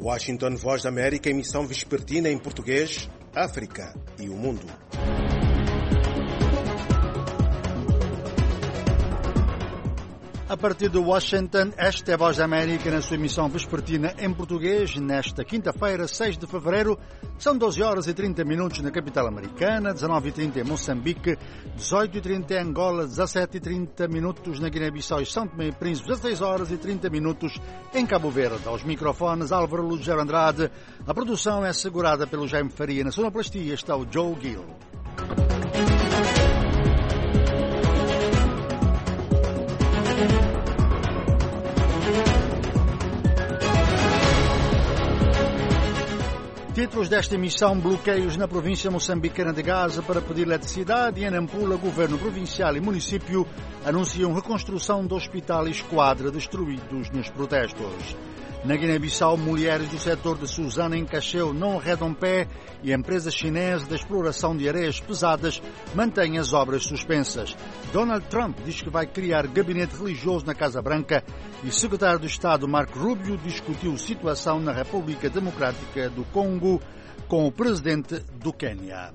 Washington, Voz da América, emissão vespertina em português, África e o mundo. A partir de Washington, esta é a Voz da América na sua emissão vespertina em português, nesta quinta-feira, 6 de fevereiro. São 12 horas e 30 minutos na capital americana, 19h30 em Moçambique, 18h30 em Angola, 17h30 minutos na Guiné-Bissau e São Tomé e Príncipe, 16 horas e 30 minutos em Cabo Verde. Aos microfones, Álvaro Lugero Andrade. A produção é assegurada pelo Jaime Faria. Na sonoplastia está o Joe Gill. Títulos desta emissão: bloqueios na província moçambicana de Gaza para pedir eletricidade, e em Nampula, governo provincial e município anunciam reconstrução do hospital e esquadra destruídos nos protestos. Na Guiné-Bissau, mulheres do setor de Suzana em Cacheu não arredam pé e a empresa chinesa de exploração de areias pesadas mantém as obras suspensas. Donald Trump diz que vai criar gabinete religioso na Casa Branca e o secretário de Estado Marco Rubio discutiu situação na República Democrática do Congo com o presidente do Quênia.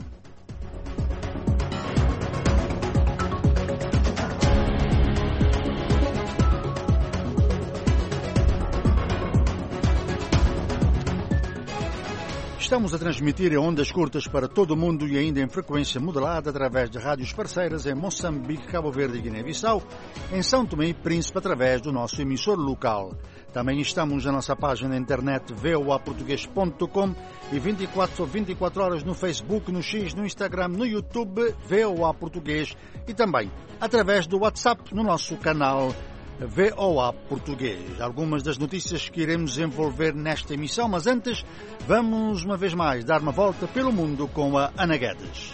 Estamos a transmitir em ondas curtas para todo o mundo e ainda em frequência modulada através de rádios parceiras em Moçambique, Cabo Verde e Guiné-Bissau, em São Tomé e Príncipe através do nosso emissor local. Também estamos na nossa página na internet voaportugues.com e 24 horas no Facebook, no X, no Instagram, no YouTube, VOA Português e também através do WhatsApp no nosso canal VOA Português. Algumas das notícias que iremos envolver nesta emissão, mas antes vamos uma vez mais dar uma volta pelo mundo com a Ana Guedes.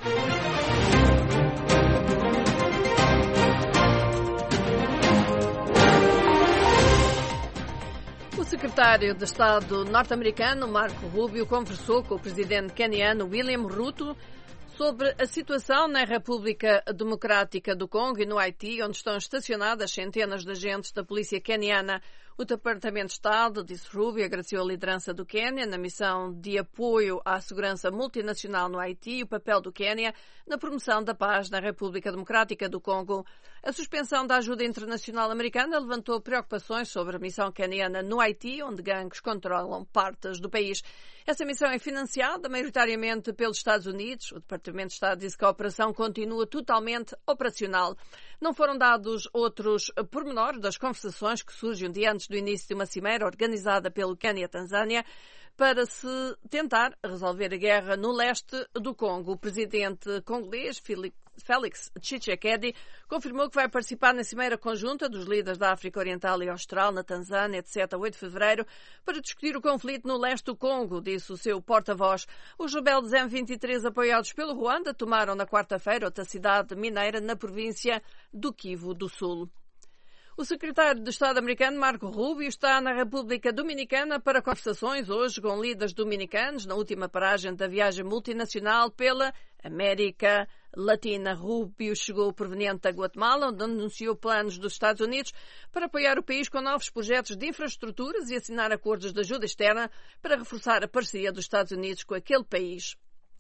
O secretário de Estado norte-americano Marco Rubio conversou com o presidente queniano William Ruto sobre a situação na República Democrática do Congo e no Haiti, onde estão estacionadas centenas de agentes da polícia queniana. O Departamento de Estado, disse Rubio, agradeceu a liderança do Quênia na missão de apoio à segurança multinacional no Haiti e o papel do Quênia na promoção da paz na República Democrática do Congo. A suspensão da ajuda internacional americana levantou preocupações sobre a missão queniana no Haiti, onde gangues controlam partes do país. Essa missão é financiada maioritariamente pelos Estados Unidos. O Departamento de Estado disse que a operação continua totalmente operacional. Não foram dados outros pormenores das conversações que surgem um dia antes do início de uma cimeira organizada pelo Quênia e a Tanzânia para se tentar resolver a guerra no leste do Congo. O presidente congolês, Félix Tshisekedi, confirmou que vai participar na cimeira conjunta dos líderes da África Oriental e Austral, na Tanzânia, de 7 a 8 de fevereiro, para discutir o conflito no leste do Congo, disse o seu porta-voz. Os rebeldes M23, apoiados pelo Ruanda, tomaram na quarta-feira outra cidade mineira na província do Kivu do Sul. O secretário de Estado americano Marco Rubio está na República Dominicana para conversações hoje com líderes dominicanos na última paragem da viagem multinacional pela América Latina. Rubio chegou proveniente da Guatemala, onde anunciou planos dos Estados Unidos para apoiar o país com novos projetos de infraestruturas e assinar acordos de ajuda externa para reforçar a parceria dos Estados Unidos com aquele país.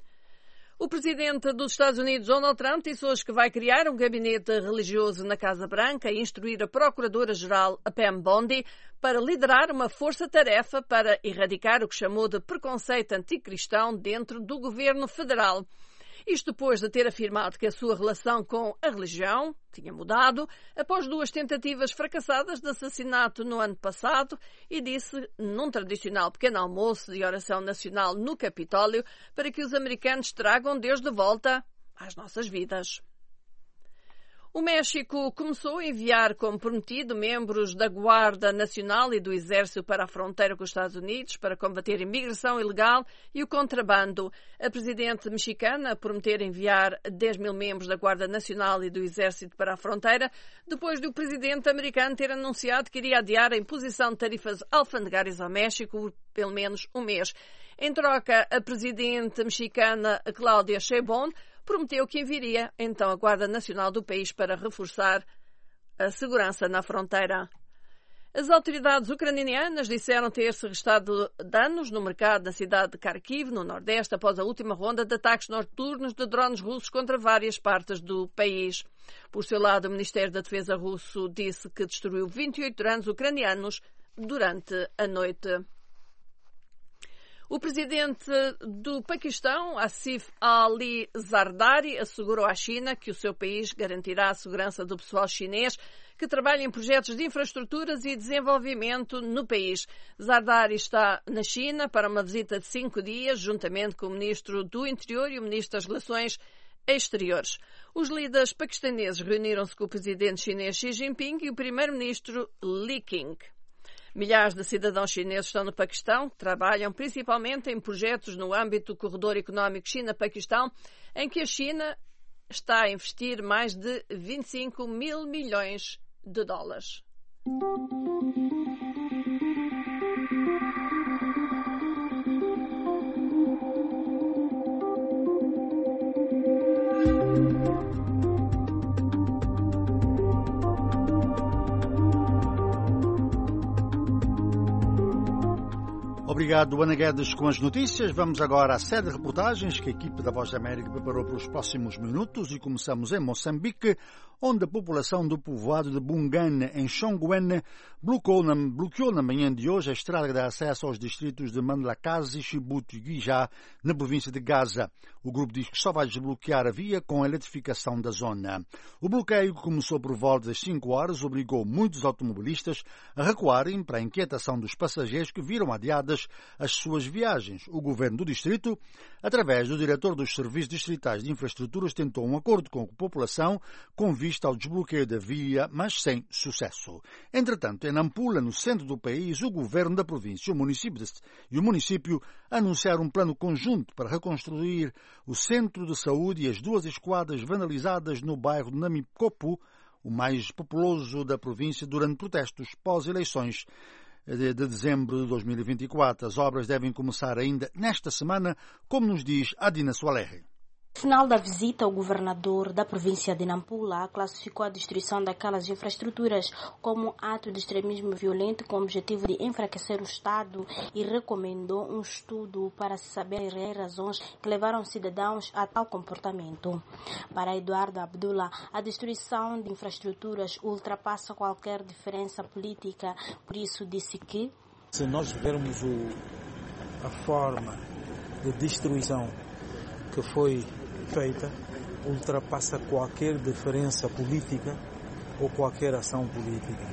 O presidente dos Estados Unidos, Donald Trump, disse hoje que vai criar um gabinete religioso na Casa Branca e instruir a Procuradora-Geral, a Pam Bondi, para liderar uma força-tarefa para erradicar o que chamou de preconceito anticristão dentro do governo federal. Isto depois de ter afirmado que a sua relação com a religião tinha mudado após 2 tentativas fracassadas de assassinato no ano passado e disse num tradicional pequeno almoço de oração nacional no Capitólio para que os americanos tragam Deus de volta às nossas vidas. O México começou a enviar, como prometido, membros da Guarda Nacional e do Exército para a fronteira com os Estados Unidos para combater a imigração ilegal e o contrabando. A presidente mexicana prometeu enviar 10 mil membros da Guarda Nacional e do Exército para a fronteira, depois do presidente americano ter anunciado que iria adiar a imposição de tarifas alfandegárias ao México por pelo menos um mês. Em troca, a presidente mexicana Claudia Sheinbaum prometeu que enviaria então a Guarda Nacional do país para reforçar a segurança na fronteira. As autoridades ucranianas disseram ter-se registrado danos no mercado da cidade de Kharkiv, no Nordeste, após a última ronda de ataques noturnos de drones russos contra várias partes do país. Por seu lado, o Ministério da Defesa russo disse que destruiu 28 drones ucranianos durante a noite. O presidente do Paquistão, Asif Ali Zardari, assegurou à China que o seu país garantirá a segurança do pessoal chinês que trabalha em projetos de infraestruturas e desenvolvimento no país. Zardari está na China para uma visita de 5 dias, juntamente com o ministro do Interior e o ministro das Relações Exteriores. Os líderes paquistaneses reuniram-se com o presidente chinês Xi Jinping e o primeiro-ministro Li Qiang. Milhares de cidadãos chineses estão no Paquistão, trabalham principalmente em projetos no âmbito do corredor económico China-Paquistão, em que a China está a investir mais de 25 mil milhões de dólares. Obrigado, Ana Guedes, com as notícias. Vamos agora à sede de reportagens que a equipe da Voz da América preparou para os próximos minutos e começamos em Moçambique, onde a população do povoado de Bungane, em Xonguene, bloqueou na manhã de hoje a estrada que dá acesso aos distritos de Mandlakazi, Chibuto e Guijá, na província de Gaza. O grupo diz que só vai desbloquear a via com a eletrificação da zona. O bloqueio, que começou por volta das 5 horas, obrigou muitos automobilistas a recuarem para a inquietação dos passageiros que viram adiadas as suas viagens. O governo do distrito, através do diretor dos serviços distritais de infraestruturas, tentou um acordo com a população com vista ao desbloqueio da via, mas sem sucesso. Entretanto, em Nampula, no centro do país, o governo da província e o município anunciaram um plano conjunto para reconstruir o centro de saúde e as 2 esquadras vandalizadas no bairro de Namicopo, o mais populoso da província, durante protestos pós-eleições de dezembro de 2024. As obras devem começar ainda nesta semana, como nos diz Adina Soalerre. No final da visita, o governador da província de Nampula classificou a destruição daquelas infraestruturas como ato de extremismo violento com o objetivo de enfraquecer o Estado e recomendou um estudo para saber as razões que levaram os cidadãos a tal comportamento. Para Eduardo Abdullah, a destruição de infraestruturas ultrapassa qualquer diferença política, por isso disse que se nós vermos a forma de destruição que foi feita, ultrapassa qualquer diferença política ou qualquer ação política.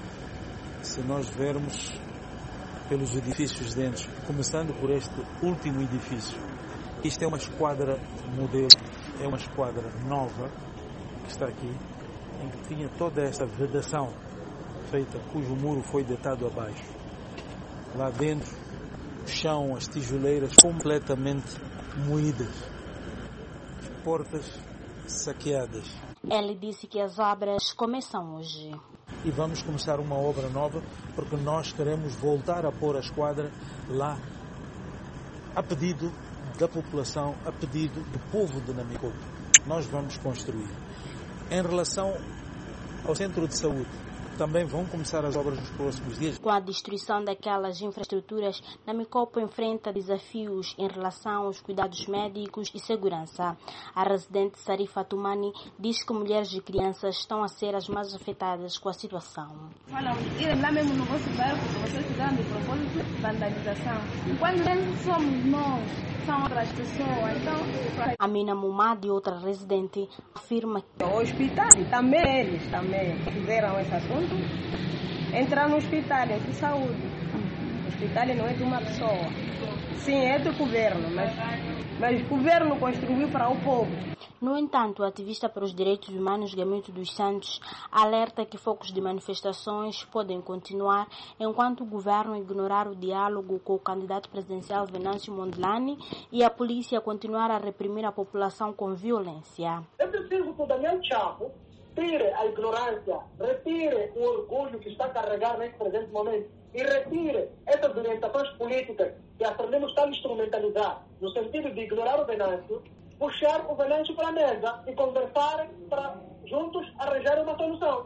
Se nós vermos pelos edifícios dentro, começando por este último edifício, isto é uma esquadra modelo, é uma esquadra nova que está aqui, em que tinha toda esta vedação feita, cujo muro foi deitado abaixo. Lá dentro, o chão, as tijoleiras completamente moídas, portas saqueadas. Ele disse que as obras começam hoje. E vamos começar uma obra nova, porque nós queremos voltar a pôr a esquadra lá, a pedido da população, a pedido do povo de Namicopo. Nós vamos construir. Em relação ao centro de saúde, também vão começar as obras nos próximos dias. Com a destruição daquelas infraestruturas, Namicopo enfrenta desafios em relação aos cuidados médicos e segurança. A residente Sarifa Tumani diz que mulheres e crianças estão a ser as mais afetadas com a situação. Irem lá mesmo no vosso bairro, vocês fizeram de propósito vandalização. Quando não somos nós, são outras pessoas. Então, Amina Mumad, outra residente, afirma que o hospital também eles fizeram esse assunto. Entrar no hospital é de saúde. O hospital não é de uma pessoa. Sim, é do governo, mas o governo construiu para o povo. No entanto, o ativista para os direitos humanos Gamito dos Santos alerta que focos de manifestações podem continuar enquanto o governo ignorar o diálogo com o candidato presidencial Venâncio Mondlane e a polícia continuar a reprimir a população com violência. É preciso que o Daniel Chapo tire a ignorância, retire o orgulho que está a carregar nesse presente momento e retire essas orientações políticas que a Frelimo está a instrumentalizar no sentido de ignorar o Venâncio, puxar o Venâncio para a mesa e conversar para juntos arranjar uma solução.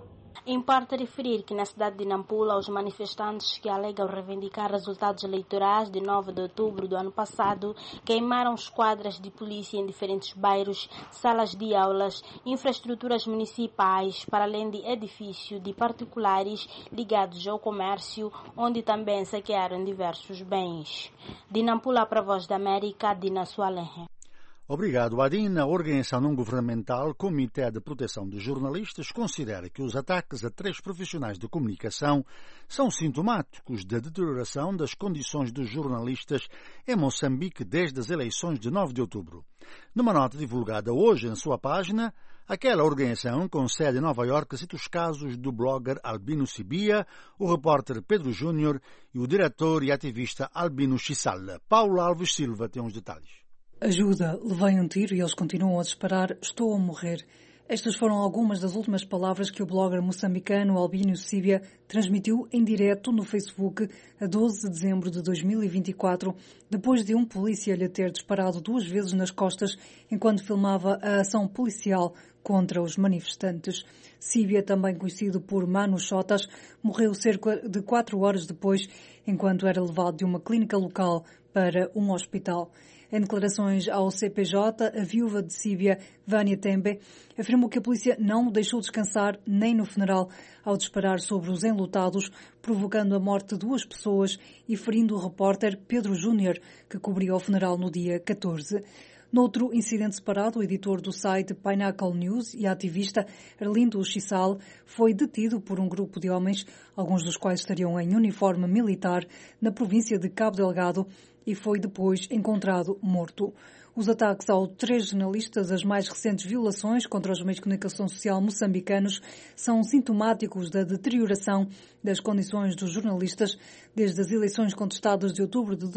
Importa referir que na cidade de Nampula, os manifestantes que alegam reivindicar resultados eleitorais de 9 de outubro do ano passado queimaram esquadras de polícia em diferentes bairros, salas de aulas, infraestruturas municipais, para além de edifícios de particulares ligados ao comércio, onde também saquearam diversos bens. De Nampula para a Voz da América, Dina Sualenhe. Obrigado, Adina. A organização não-governamental Comitê de Proteção de Jornalistas considera que os ataques a 3 profissionais de comunicação são sintomáticos da deterioração das condições dos jornalistas em Moçambique desde as eleições de 9 de outubro. Numa nota divulgada hoje em sua página, aquela organização com sede em Nova Iorque cita os casos do blogger Albino Sibia, o repórter Pedro Júnior e o diretor e ativista Albino Chisal. Paulo Alves Silva tem os detalhes. Ajuda, levei um tiro e eles continuam a disparar, estou a morrer. Estas foram algumas das últimas palavras que o blogger moçambicano Albino Sibia transmitiu em direto no Facebook a 12 de dezembro de 2024, depois de um polícia lhe ter disparado 2 vezes nas costas enquanto filmava a ação policial contra os manifestantes. Sibia, também conhecido por Mano Chotas, morreu cerca de 4 horas depois, enquanto era levado de uma clínica local para um hospital. Em declarações ao CPJ, a viúva de Sibia, Vânia Tembe, afirmou que a polícia não o deixou descansar nem no funeral ao disparar sobre os enlutados, provocando a morte de 2 pessoas e ferindo o repórter Pedro Júnior, que cobria o funeral no dia 14. Noutro incidente separado, o editor do site Pinnacle News e ativista Arlindo Chisal foi detido por um grupo de homens, alguns dos quais estariam em uniforme militar, na província de Cabo Delgado, e foi depois encontrado morto. Os ataques aos 3 jornalistas, as mais recentes violações contra os meios de comunicação social moçambicanos, são sintomáticos da deterioração das condições dos jornalistas desde as eleições contestadas de outubro de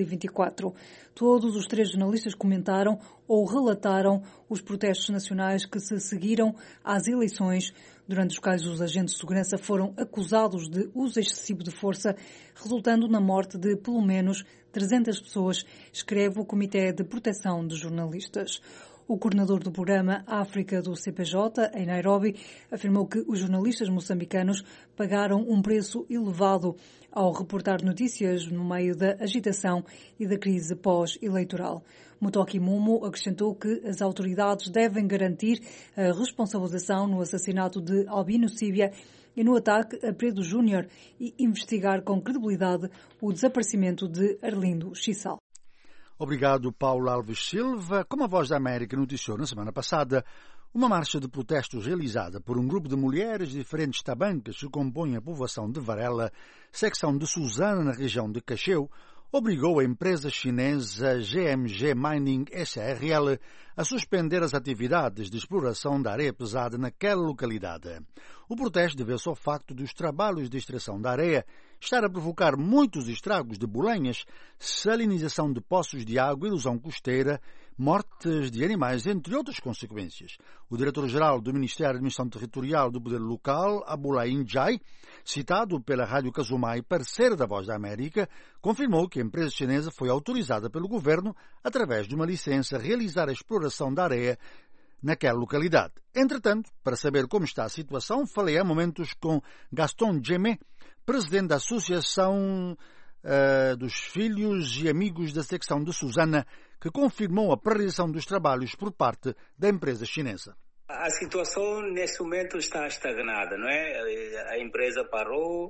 2024. Todos os 3 jornalistas comentaram ou relataram os protestos nacionais que se seguiram às eleições, durante os quais os agentes de segurança foram acusados de uso excessivo de força, resultando na morte de pelo menos 300 pessoas, escreve o Comitê de Proteção de Jornalistas. O coordenador do programa África do CPJ, em Nairobi, afirmou que os jornalistas moçambicanos pagaram um preço elevado ao reportar notícias no meio da agitação e da crise pós-eleitoral. Mutoki Mumo acrescentou que as autoridades devem garantir a responsabilização no assassinato de Albino Sibia e no ataque a Pedro Júnior e investigar com credibilidade o desaparecimento de Arlindo Chisal. Obrigado, Paulo Alves Silva. Como a Voz da América noticiou na semana passada, uma marcha de protestos realizada por um grupo de mulheres de diferentes tabancas que compõem a povoação de Varela, secção de Suzana, na região de Cacheu, obrigou a empresa chinesa GMG Mining SRL a suspender as atividades de exploração da areia pesada naquela localidade. O protesto deve-se ao facto dos trabalhos de extração da areia estar a provocar muitos estragos de bolenhas, salinização de poços de água, erosão costeira, mortes de animais, entre outras consequências. O diretor-geral do Ministério da Administração Territorial do Poder Local, Abulai Njai, citado pela Rádio Kazumai, parceira da Voz da América, confirmou que a empresa chinesa foi autorizada pelo governo, através de uma licença, a realizar a exploração da areia naquela localidade. Entretanto, para saber como está a situação, falei há momentos com Gaston Djemé, presidente da Associação dos Filhos e Amigos da secção de Suzana, que confirmou a paralisação dos trabalhos por parte da empresa chinesa. A situação nesse momento está estagnada, não é? A empresa parou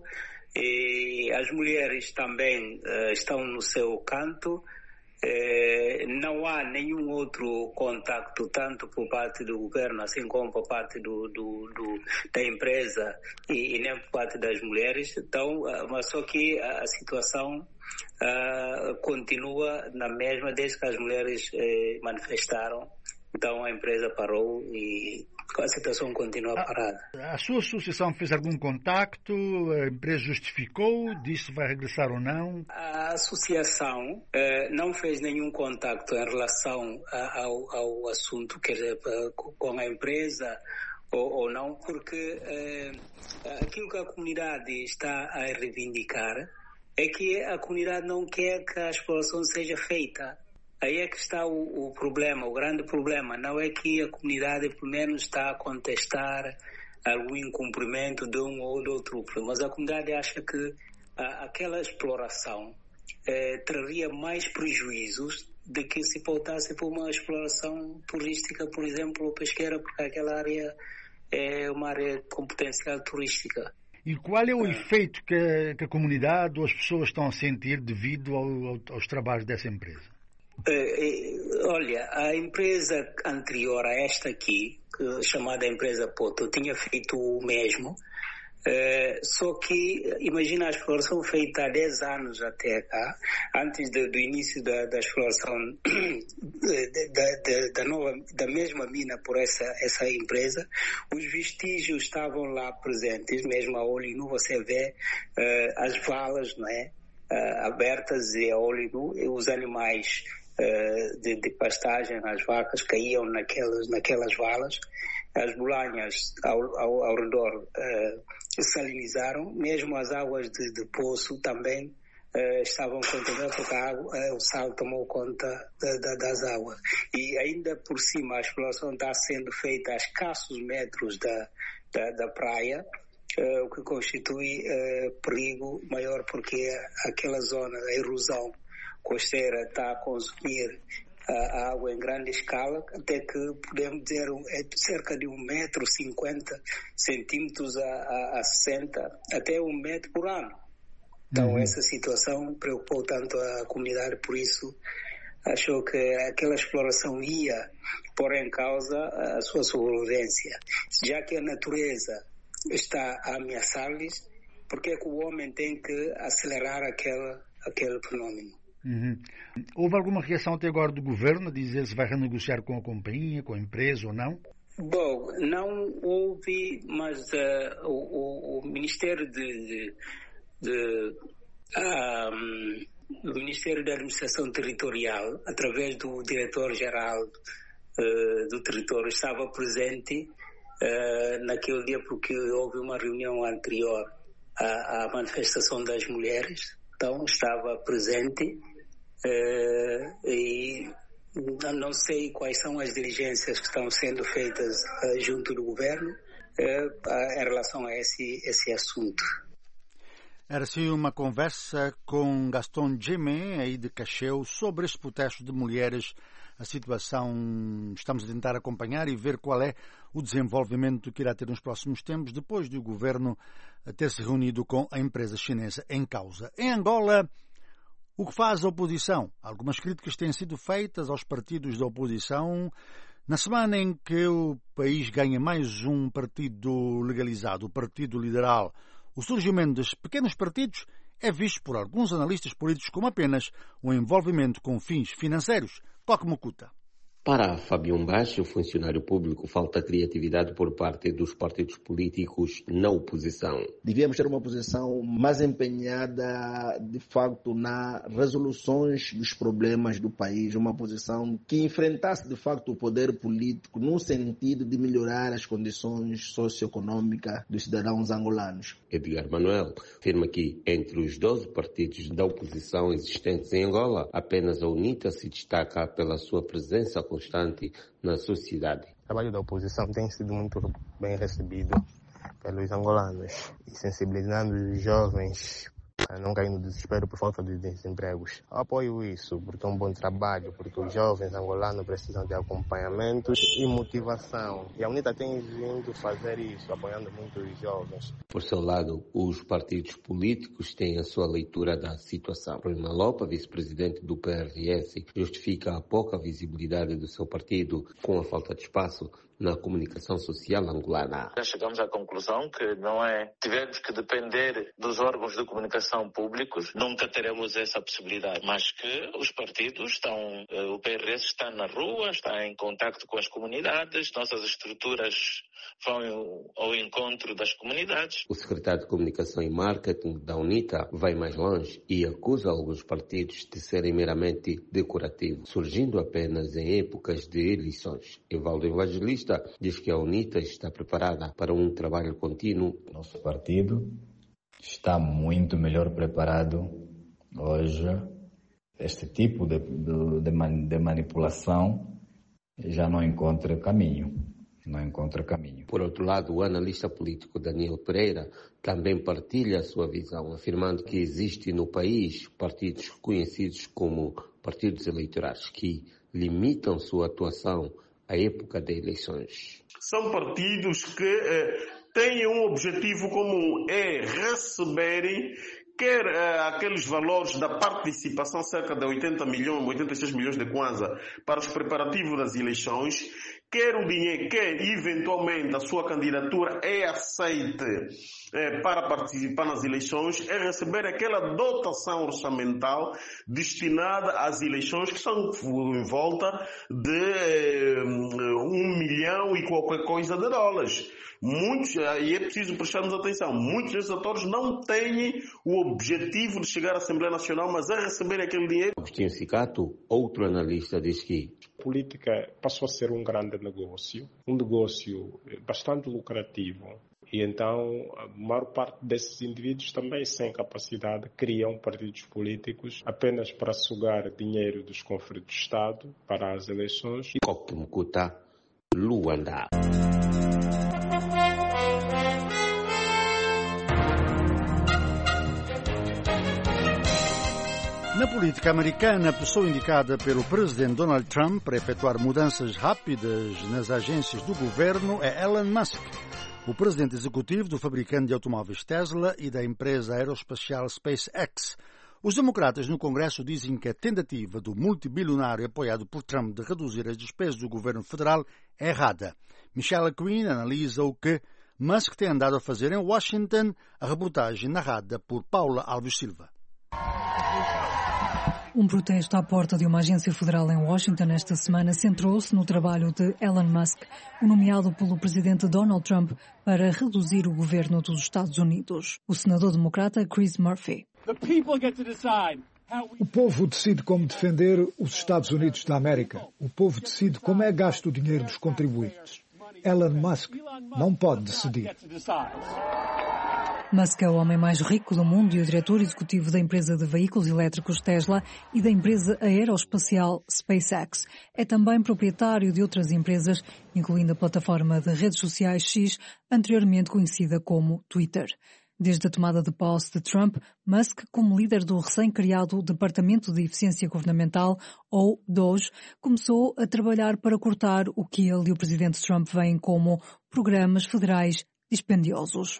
e as mulheres também estão no seu canto. Não há nenhum outro contacto, tanto por parte do governo, assim como por parte da empresa e nem por parte das mulheres. Então, mas só que a situação continua na mesma desde que as mulheres manifestaram. Então a empresa parou e a situação continua parada. A sua associação fez algum contacto? A empresa justificou? Disse se vai regressar ou não? A associação não fez nenhum contacto em relação ao assunto, quer dizer, com a empresa ou não, porque aquilo que a comunidade está a reivindicar é que a comunidade não quer que a exploração seja feita. Aí é que está o problema, o grande problema. Não é que a comunidade, pelo menos, está a contestar algum incumprimento de um ou de outro. Mas a comunidade acha que aquela exploração traria mais prejuízos de que se voltasse para uma exploração turística, por exemplo, ou pesqueira, porque aquela área é uma área com potencial turística. E qual é o efeito que a comunidade ou as pessoas estão a sentir devido aos trabalhos dessa empresa? Olha, a empresa anterior a esta aqui, chamada empresa Poto, tinha feito o mesmo, só que imagina a exploração feita há 10 anos até cá, antes do início da exploração da mesma mina por essa empresa. Os vestígios estavam lá presentes, mesmo a olho nu você vê as valas, não é, abertas e a olho nu, e os animais de pastagem, as vacas caíam naquelas valas. As bolanhas ao redor salinizaram, mesmo as águas de poço também estavam contaminadas, porque o sal tomou conta das águas. E ainda por cima a exploração está sendo feita a escassos metros da praia, o que constitui perigo maior, porque aquela zona, a erosão costeira, está a consumir a água em grande escala, até que podemos dizer cerca de 1,50 m a 60, até 1 metro por ano. Então essa situação preocupou tanto a comunidade, por isso achou que aquela exploração ia pôr em causa a sua sobrevivência. Já que a natureza está a ameaçar-lhes, porque é que o homem tem que acelerar aquele fenômeno? Houve alguma reação até agora do governo a dizer se vai renegociar com a companhia, com a empresa ou não? Bom, não houve, mas o Ministério o Ministério da Administração Territorial, através do Diretor-Geral do Território, estava presente naquele dia, porque houve uma reunião anterior à manifestação das mulheres, então estava presente. E não sei quais são as diligências que estão sendo feitas junto do governo em relação a esse assunto. Era assim uma conversa com Gaston Gemé, aí de Cacheu, sobre estes protestos de mulheres. A situação estamos a tentar acompanhar e ver qual é o desenvolvimento que irá ter nos próximos tempos, depois do governo ter se reunido com a empresa chinesa em causa. Em Angola, o que faz a oposição? Algumas críticas têm sido feitas aos partidos da oposição. Na semana em que o país ganha mais um partido legalizado, o Partido Liberal, o surgimento dos pequenos partidos é visto por alguns analistas políticos como apenas um envolvimento com fins financeiros. Toque Mucuta. Para Fábio Baixo, funcionário público, falta criatividade por parte dos partidos políticos na oposição. Devíamos ter uma oposição mais empenhada, de facto, nas resoluções dos problemas do país, uma oposição que enfrentasse, de facto, o poder político no sentido de melhorar as condições socioeconômicas dos cidadãos angolanos. Edgar Manuel afirma que, entre os 12 partidos da oposição existentes em Angola, apenas a UNITA se destaca pela sua presença constante na sociedade. O trabalho da oposição tem sido muito bem recebido pelos angolanos e sensibilizando os jovens a não cair no desespero por falta de desempregos. Eu apoio isso porque é um bom trabalho, porque os jovens angolanos precisam de acompanhamento e motivação. E a UNITA tem vindo fazer isso, apoiando muito os jovens. Por seu lado, os partidos políticos têm a sua leitura da situação. Prima Lopa, vice-presidente do PRS, justifica a pouca visibilidade do seu partido com a falta de espaço na comunicação social angolana. Já chegamos à conclusão que tivermos que depender dos órgãos de comunicação públicos, nunca teremos essa possibilidade, mas que os partidos o PRS está na rua, está em contacto com as comunidades, nossas estruturas vão ao encontro das comunidades. O secretário de Comunicação e Marketing da UNITA vai mais longe e acusa alguns partidos de serem meramente decorativos, surgindo apenas em épocas de eleições. Evaldo Evangelista diz que a UNITA está preparada para um trabalho contínuo. Nosso partido está muito melhor preparado hoje. Este tipo de manipulação já não encontra caminho. não encontra caminho. Por outro lado, o analista político Daniel Pereira também partilha a sua visão, afirmando que existe no país partidos conhecidos como partidos eleitorais que limitam sua atuação à época das eleições. São partidos que têm um objetivo comum, é receberem quer aqueles valores da participação, cerca de 86 milhões de kwanza, para os preparativos das eleições, quer o dinheiro, quer eventualmente a sua candidatura é aceite para participar nas eleições, é receber aquela dotação orçamental destinada às eleições, que são em volta de 1 milhão e qualquer coisa de dólares. Muitos, e é preciso prestarmos atenção, muitos desses atores não têm o objetivo de chegar à Assembleia Nacional, mas a receber aquele dinheiro. Agostinho Cicato, outro analista, diz que a política passou a ser um grande negócio, um negócio bastante lucrativo. E então, a maior parte desses indivíduos também sem capacidade criam partidos políticos apenas para sugar dinheiro dos cofres do Estado para as eleições. Coque Mucuta, Luanda. Na política americana, a pessoa indicada pelo presidente Donald Trump para efetuar mudanças rápidas nas agências do governo é Elon Musk, o presidente executivo do fabricante de automóveis Tesla e da empresa aeroespacial SpaceX. Os democratas no Congresso dizem que a tentativa do multibilionário apoiado por Trump de reduzir as despesas do governo federal é errada. Michelle Quinn analisa o que Musk tem andado a fazer em Washington, a reportagem narrada por Paula Alves Silva. Um protesto à porta de uma agência federal em Washington esta semana centrou-se no trabalho de Elon Musk, o nomeado pelo presidente Donald Trump para reduzir o governo dos Estados Unidos. O senador democrata Chris Murphy. O povo decide como defender os Estados Unidos da América. O povo decide como é gasto o dinheiro dos contribuintes. Elon Musk não pode decidir. Musk é o homem mais rico do mundo e o diretor executivo da empresa de veículos elétricos Tesla e da empresa aeroespacial SpaceX. É também proprietário de outras empresas, incluindo a plataforma de redes sociais X, anteriormente conhecida como Twitter. Desde a tomada de posse de Trump, Musk, como líder do recém-criado Departamento de Eficiência Governamental, ou DOGE, começou a trabalhar para cortar o que ele e o presidente Trump veem como programas federais dispendiosos.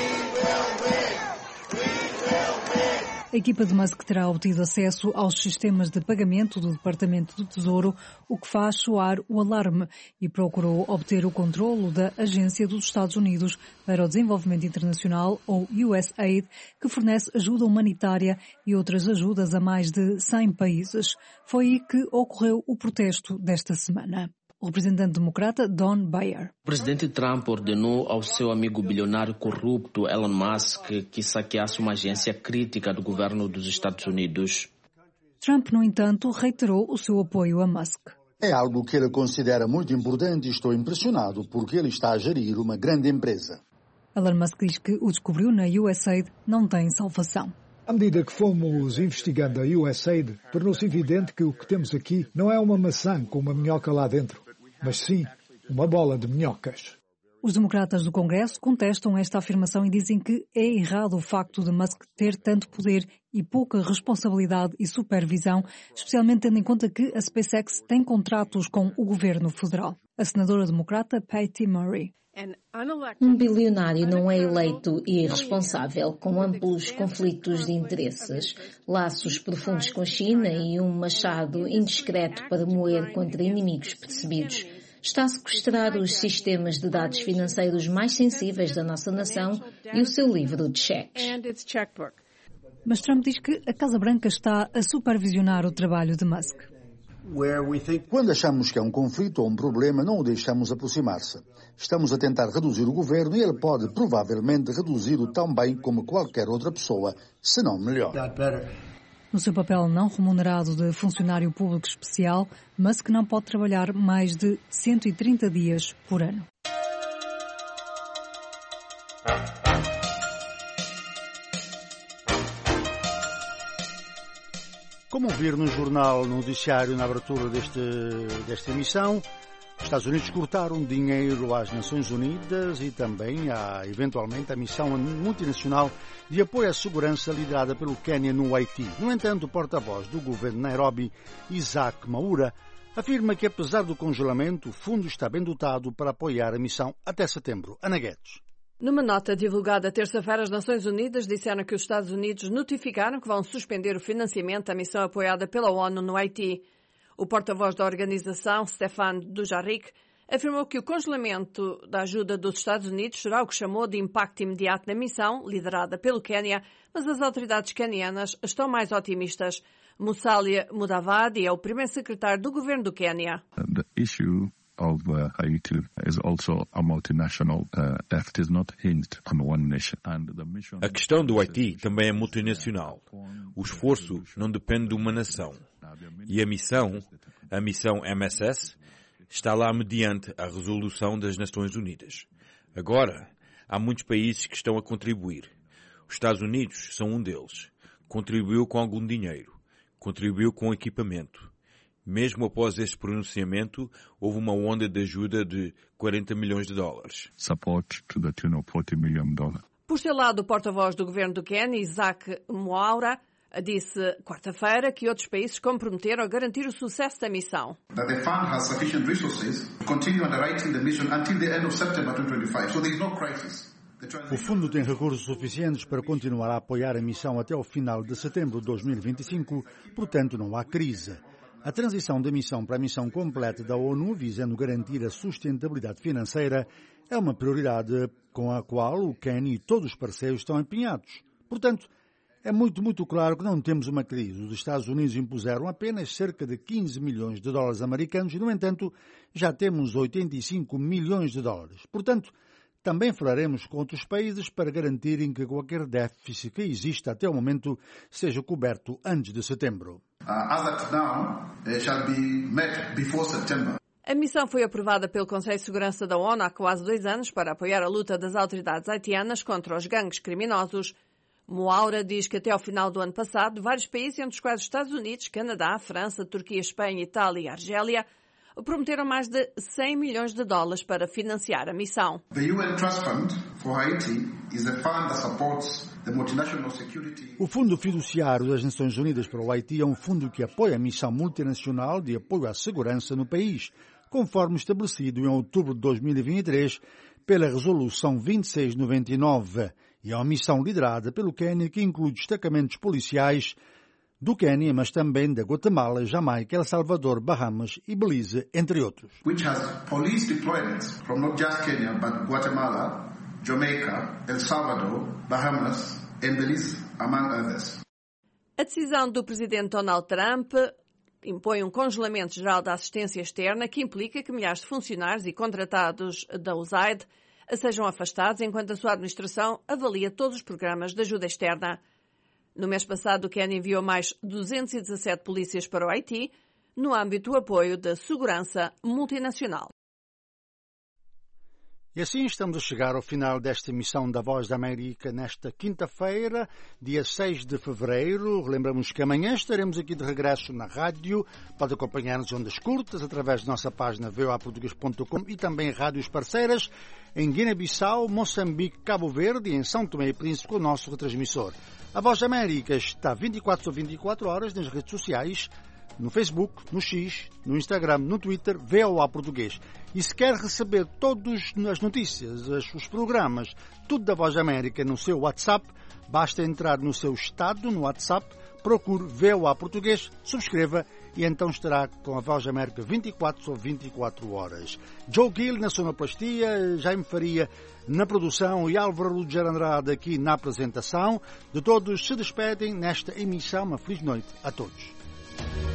A equipa de Musk terá obtido acesso aos sistemas de pagamento do Departamento do Tesouro, o que faz soar o alarme, e procurou obter o controlo da Agência dos Estados Unidos para o Desenvolvimento Internacional, ou USAID, que fornece ajuda humanitária e outras ajudas a mais de 100 países. Foi aí que ocorreu o protesto desta semana. O representante democrata Don Beyer. O presidente Trump ordenou ao seu amigo bilionário corrupto Elon Musk que saqueasse uma agência crítica do governo dos Estados Unidos. Trump, no entanto, reiterou o seu apoio a Musk. É algo que ele considera muito importante e estou impressionado porque ele está a gerir uma grande empresa. Elon Musk diz que o descobriu na USAID não tem salvação. À medida que fomos investigando a USAID, tornou-se evidente que o que temos aqui não é uma maçã com uma minhoca lá dentro, mas sim uma bola de minhocas. Os democratas do Congresso contestam esta afirmação e dizem que é errado o facto de Musk ter tanto poder e pouca responsabilidade e supervisão, especialmente tendo em conta que a SpaceX tem contratos com o governo federal. A senadora democrata Patty Murray. Um bilionário não é eleito e irresponsável, com amplos conflitos de interesses, laços profundos com a China e um machado indiscreto para moer contra inimigos percebidos. Está a sequestrar os sistemas de dados financeiros mais sensíveis da nossa nação e o seu livro de cheques. Mas Trump diz que a Casa Branca está a supervisionar o trabalho de Musk. Quando achamos que há um conflito ou um problema, não o deixamos aproximar-se. Estamos a tentar reduzir o governo e ele pode provavelmente reduzi-lo tão bem como qualquer outra pessoa, se não melhor. No seu papel não remunerado de funcionário público especial, Musk não pode trabalhar mais de 130 dias por ano. Como ouvir no jornal, no noticiário, na abertura desta emissão, Os Estados Unidos cortaram dinheiro às Nações Unidas e também, eventualmente, à missão multinacional de apoio à segurança liderada pelo Quênia no Haiti. No entanto, o porta-voz do governo de Nairobi, Isaac Mwaura, afirma que, apesar do congelamento, o fundo está bem dotado para apoiar a missão até setembro. Ana Guedes. Numa nota divulgada terça-feira, as Nações Unidas disseram que os Estados Unidos notificaram que vão suspender o financiamento à missão apoiada pela ONU no Haiti. O porta-voz da organização, Stéphane Dujarric, afirmou que o congelamento da ajuda dos Estados Unidos será o que chamou de impacto imediato na missão, liderada pelo Quênia, mas as autoridades quenianas estão mais otimistas. Musalia Mudavadi é o primeiro secretário do governo do Quênia. The issue of Haiti is also a multinational effort, is not hinged on one nation. A questão do Haiti também é multinacional. O esforço não depende de uma nação. E a missão MSS, está lá mediante a resolução das Nações Unidas. Agora, há muitos países que estão a contribuir. Os Estados Unidos são um deles. Contribuiu com algum dinheiro. Contribuiu com equipamento. Mesmo após este pronunciamento, houve uma onda de ajuda de $40 milhões. Support to the tune of $40 million. Por seu lado, o porta-voz do governo do Quênia, Isaac Mwaura, disse quarta-feira que outros países comprometeram a garantir o sucesso da missão. That the fund has sufficient resources to continue underwriting the mission until the end of September 2025. So there is no crisis. O fundo tem recursos suficientes para continuar a apoiar a missão até ao final de setembro de 2025, portanto não há crise. A transição da missão para a missão completa da ONU, visando garantir a sustentabilidade financeira, é uma prioridade com a qual o Quênia e todos os parceiros estão empenhados. Portanto, é muito claro que não temos uma crise. Os Estados Unidos impuseram apenas cerca de $15 milhões americanos e, no entanto, já temos $85 milhões. Portanto, também falaremos com outros países para garantirem que qualquer déficit que exista até o momento seja coberto antes de setembro. A missão foi aprovada pelo Conselho de Segurança da ONU há quase 2 anos para apoiar a luta das autoridades haitianas contra os gangues criminosos. Mwaura diz que até ao final do ano passado, vários países, entre os quais os Estados Unidos, Canadá, França, Turquia, Espanha, Itália e Argélia, prometeram mais de $100 milhões para financiar a missão. O Fundo Fiduciário das Nações Unidas para o Haiti é um fundo que apoia a missão multinacional de apoio à segurança no país, conforme estabelecido em outubro de 2023 pela Resolução 2699, e é uma missão liderada pelo Quênia que inclui destacamentos policiais do Quênia, mas também da Guatemala, Jamaica, El Salvador, Bahamas e Belize, entre outros. Which has police deployments from not just Kenya, but Guatemala, Jamaica, El Salvador, Bahamas and Belize, among others. A decisão do presidente Donald Trump impõe um congelamento geral da assistência externa que implica que milhares de funcionários e contratados da USAID sejam afastados enquanto a sua administração avalia todos os programas de ajuda externa. No mês passado, o Quênia enviou mais 217 polícias para o Haiti, no âmbito do apoio da segurança multinacional. E assim estamos a chegar ao final desta emissão da Voz da América nesta quinta-feira, dia 6 de fevereiro. Lembramos que amanhã estaremos aqui de regresso na rádio. Pode acompanhar-nos em ondas curtas através da nossa página voaportugues.com e também rádios parceiras em Guiné-Bissau, Moçambique, Cabo Verde e em São Tomé e Príncipe com o nosso retransmissor. A Voz da América está 24 sobre 24 horas nas redes sociais, no Facebook, no X, no Instagram, no Twitter, VOA Português. E se quer receber todas as notícias, os programas, tudo da Voz da América no seu WhatsApp, basta entrar no seu estado, no WhatsApp, procure VOA Português, subscreva e então estará com a Voz da América 24 sobre 24 horas. Joe Gill na sonoplastia, Jaime Faria na produção e Álvaro Luger Andrade aqui na apresentação. De todos se despedem nesta emissão. Uma feliz noite a todos.